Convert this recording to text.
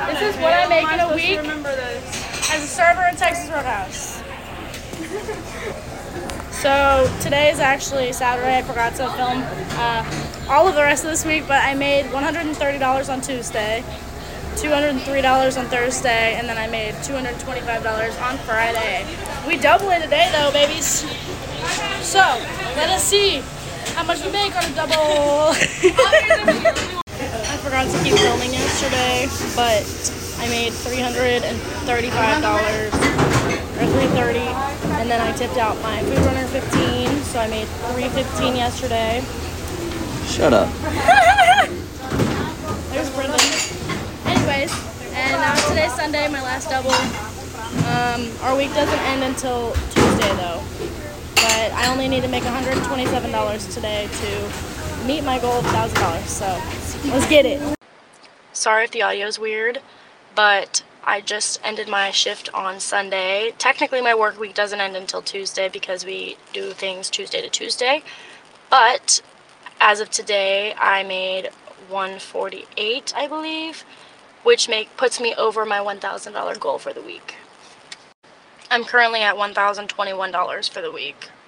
This is what I make in a week as a server in Texas Roadhouse. So today is actually Saturday. I forgot to film all of the rest of this week, but I made $130 on Tuesday, $203 on Thursday, and then I made $225 on Friday. We double it today though, babies. So let us see how much we make on a double. I forgot to keep filming yesterday, but I made $335 or $330, and then I tipped out my food runner $15, so I made $315 yesterday. Shut up. There's Brendan. Anyways, and now today's Sunday, my last double. Our week doesn't end until Tuesday though, but I only need to make $127 today to meet my goal of $1,000, so let's get it. Sorry if the audio is weird, but I just ended my shift on Sunday. Technically my work week doesn't end until Tuesday because we do things Tuesday to Tuesday, but as of today I made $148, I believe, which puts me over my $1,000 goal for the week. I'm currently at $1,021 for the week.